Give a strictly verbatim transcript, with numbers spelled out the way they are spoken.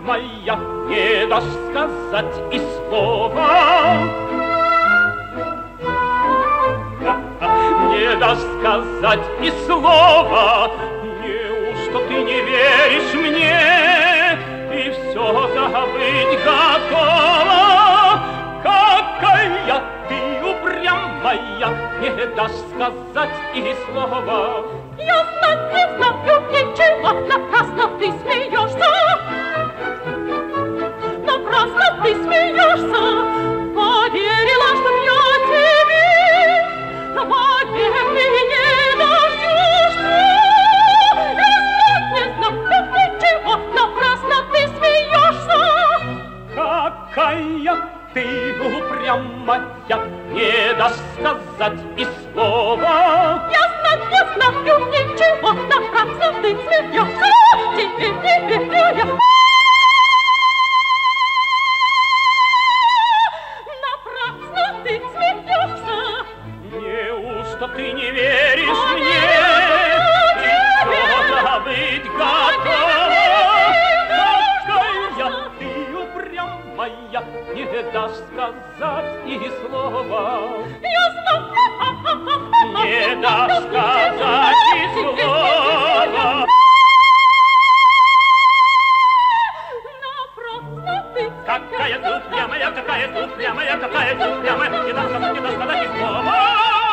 упрямая, не дашь сказать и слова. Не дашь сказать и слова. Неужто ты не веришь мне и все забыть готова? Какая ты упрямая, не дашь сказать и слова. Я знать не знаю ничего, напрасно ты смеешься. Напрасно ты смеешься. Поверила, что я тебе вовек ты не дождешься. Я знать не знаю ничего, напрасно ты смеешься. Какая ты упрямая, не дашь сказать и слова. Я знать не знаю ничего, напрасно ты смеешься. Тебе не верю я. Напрасно ты смеешься. Неужто ты не веришь О, мне? не И верю все тебе. забыть готова. Какая ты упрямая, не дашь сказать и слова. Я знаю. Не дашь сказать и слова. Напрасно ты Какая ты упрямая, какая ты упрямая, какая ты упрямая, не дашь сказать, не дашь сказать и слова.